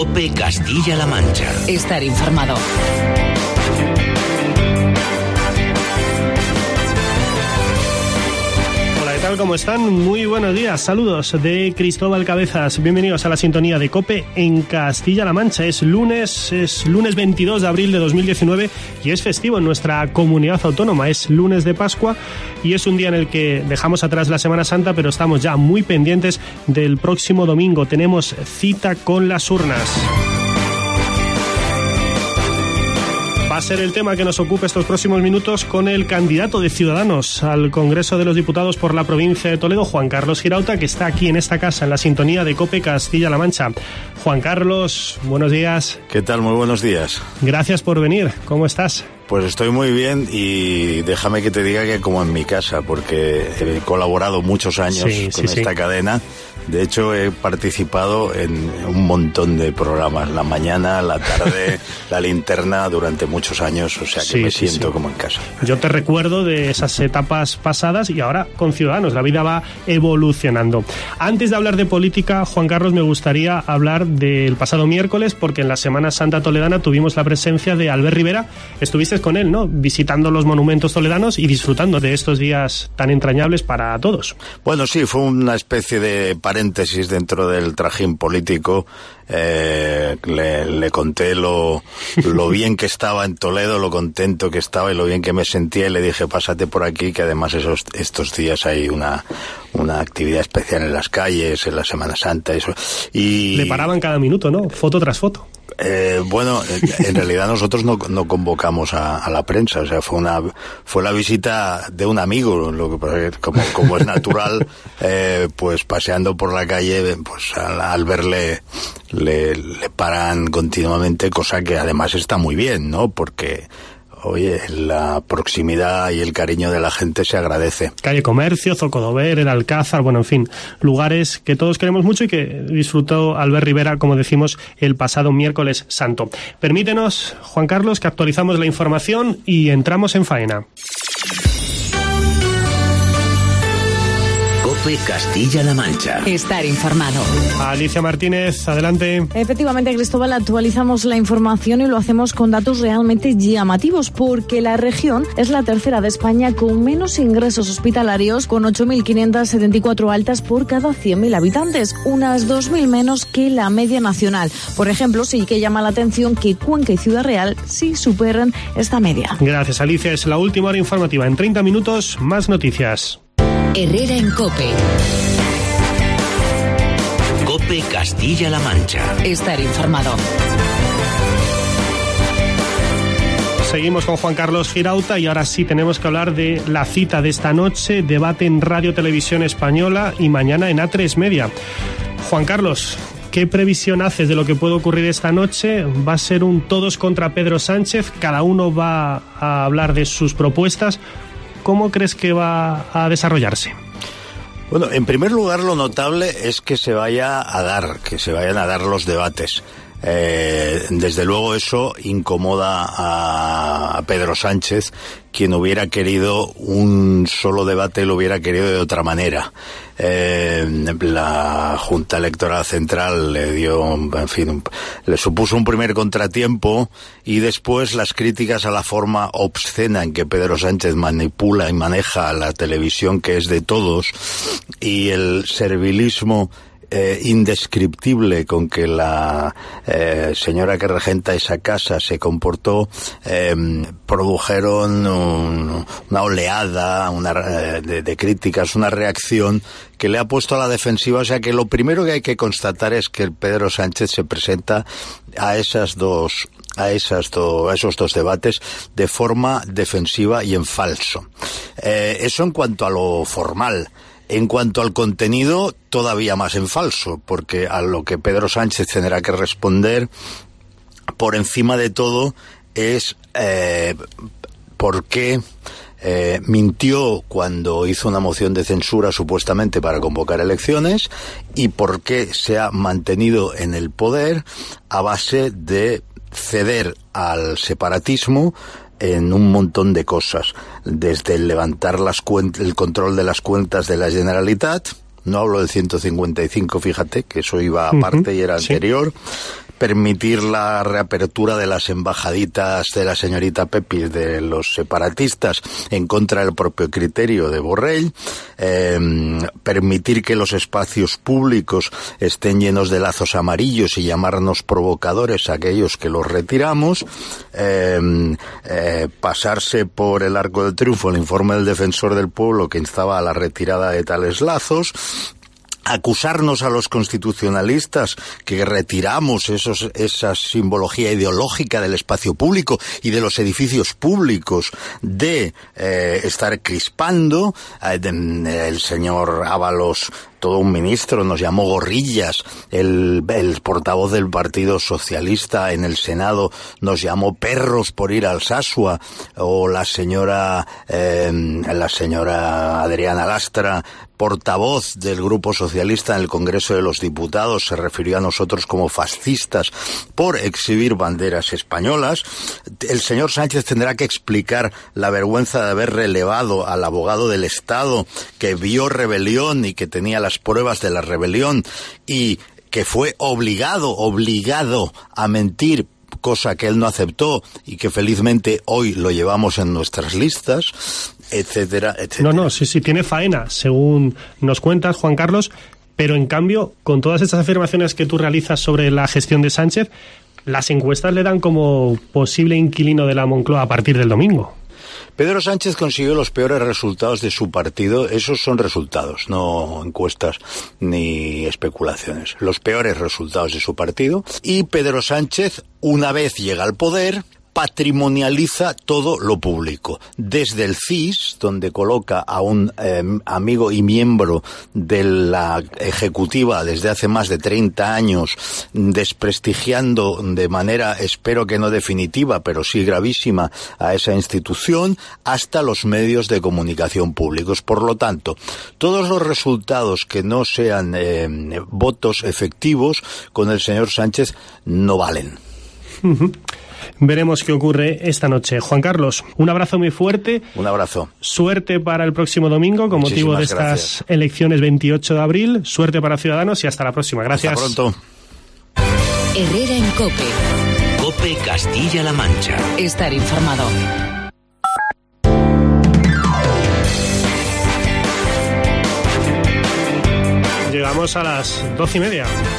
COPE Castilla-La Mancha. Estar informado. ¿Cómo están? Muy buenos días, saludos de Cristóbal Cabezas, bienvenidos a la sintonía de COPE en Castilla-La Mancha. Es lunes 22 de abril de 2019 y es festivo en nuestra comunidad autónoma, es lunes de Pascua y es un día en el que dejamos atrás la Semana Santa, pero estamos ya muy pendientes del próximo domingo. Tenemos cita con las urnas. Va a ser el tema que nos ocupe estos próximos minutos con el candidato de Ciudadanos al Congreso de los Diputados por la provincia de Toledo, Juan Carlos Girauta, que está aquí en esta casa, en la sintonía de COPE Castilla-La Mancha. Juan Carlos, buenos días. ¿Qué tal? Muy buenos días. Gracias por venir. ¿Cómo estás? Pues estoy muy bien y déjame que te diga que como en mi casa, porque he colaborado muchos años con esta cadena. De hecho, he participado en un montón de programas, la mañana, la tarde, la linterna, durante muchos años, o sea que me siento como en casa. Yo te recuerdo de esas etapas pasadas y ahora con Ciudadanos, la vida va evolucionando. Antes de hablar de política, Juan Carlos, me gustaría hablar del pasado miércoles, porque en la Semana Santa toledana tuvimos la presencia de Albert Rivera. Estuviste con él, ¿no?, visitando los monumentos toledanos y disfrutando de estos días tan entrañables para todos. Bueno, sí, fue una especie de paréntesis dentro del trajín político. Le conté lo bien que estaba en Toledo, lo contento que estaba y lo bien que me sentía, y le dije, pásate por aquí, que además estos días hay una actividad especial en las calles, en la Semana Santa, eso. Y le paraban cada minuto, ¿no?, foto tras foto. Bueno, en realidad nosotros no convocamos a la prensa, o sea, fue la visita de un amigo, lo que pasa es que como es natural, pues paseando por la calle, pues al verle le paran continuamente, cosa que además está muy bien, ¿no? Porque oye, la proximidad y el cariño de la gente se agradece. Calle Comercio, Zocodover, el Alcázar, bueno, en fin, lugares que todos queremos mucho y que disfrutó Albert Rivera, como decimos, el pasado miércoles santo. Permítenos, Juan Carlos, que actualizamos la información y entramos en faena. COPE Castilla-La Mancha. Estar informado. Alicia Martínez, adelante. Efectivamente, Cristóbal, actualizamos la información y lo hacemos con datos realmente llamativos, porque la región es la tercera de España con menos ingresos hospitalarios, con 8.574 altas por cada 100.000 habitantes, unas 2.000 menos que la media nacional. Por ejemplo, sí que llama la atención que Cuenca y Ciudad Real sí superan esta media. Gracias, Alicia. Es la última hora informativa. En 30 minutos, más noticias. Herrera en COPE. COPE Castilla-La Mancha. Estar informado. Seguimos con Juan Carlos Girauta y ahora sí tenemos que hablar de la cita de esta noche, debate en Radio Televisión Española y mañana en A3 Media. Juan Carlos, ¿qué previsión haces de lo que puede ocurrir esta noche? ¿Va a ser un todos contra Pedro Sánchez? ¿Cada uno va a hablar de sus propuestas? ¿Cómo crees que va a desarrollarse? Bueno, en primer lugar, lo notable es que se vayan a dar los debates. Desde luego eso incomoda a Pedro Sánchez, quien hubiera querido un solo debate, lo hubiera querido de otra manera. La Junta Electoral Central le supuso un primer contratiempo, y después las críticas a la forma obscena en que Pedro Sánchez manipula y maneja la televisión, que es de todos, y el servilismo indescriptible con que la señora que regenta esa casa se comportó, produjeron una oleada de críticas, una reacción que le ha puesto a la defensiva. O sea que lo primero que hay que constatar es que el Pedro Sánchez se presenta a esos dos debates de forma defensiva y en falso. Eso en cuanto a lo formal. En cuanto al contenido, todavía más en falso, porque a lo que Pedro Sánchez tendrá que responder, por encima de todo, es por qué mintió cuando hizo una moción de censura supuestamente para convocar elecciones, y por qué se ha mantenido en el poder a base de ceder al separatismo en un montón de cosas, desde levantar el control de las cuentas de la Generalitat. No hablo del 155, fíjate, que eso iba aparte y era anterior, permitir la reapertura de las embajaditas de la señorita Pepis de los separatistas en contra del propio criterio de Borrell, permitir que los espacios públicos estén llenos de lazos amarillos y llamarnos provocadores a aquellos que los retiramos, pasarse por el arco del triunfo el informe del Defensor del Pueblo que instaba a la retirada de tales lazos, acusarnos a los constitucionalistas que retiramos esa simbología ideológica del espacio público y de los edificios públicos de estar crispando. El señor Ábalos, todo un ministro, nos llamó gorrillas. El portavoz del Partido Socialista en el Senado nos llamó perros por ir al Alsasua, o la señora Adriana Lastra, portavoz del Grupo Socialista en el Congreso de los Diputados, se refirió a nosotros como fascistas por exhibir banderas españolas. El señor Sánchez tendrá que explicar la vergüenza de haber relevado al abogado del Estado que vio rebelión y que tenía las pruebas de la rebelión y que fue obligado a mentir, cosa que él no aceptó y que felizmente hoy lo llevamos en nuestras listas, etcétera, etcétera. No, sí, tiene faena, según nos cuentas, Juan Carlos, pero en cambio, con todas estas afirmaciones que tú realizas sobre la gestión de Sánchez, las encuestas le dan como posible inquilino de la Moncloa a partir del domingo. Pedro Sánchez consiguió los peores resultados de su partido. Esos son resultados, no encuestas ni especulaciones. Los peores resultados de su partido. Y Pedro Sánchez, una vez llega al poder, patrimonializa todo lo público, desde el CIS, donde coloca a un amigo y miembro de la ejecutiva desde hace más de 30 años, desprestigiando de manera, espero que no definitiva, pero sí gravísima, a esa institución, hasta los medios de comunicación públicos. Por lo tanto, todos los resultados que no sean votos efectivos con el señor Sánchez no valen. Veremos qué ocurre esta noche. Juan Carlos, un abrazo muy fuerte. Un abrazo. Suerte para el próximo domingo con motivo de estas elecciones 28 de abril. Suerte para Ciudadanos y hasta la próxima. Gracias. Hasta pronto. Herrera en COPE. COPE Castilla-La Mancha. Estar informado. Llegamos a las 12:30.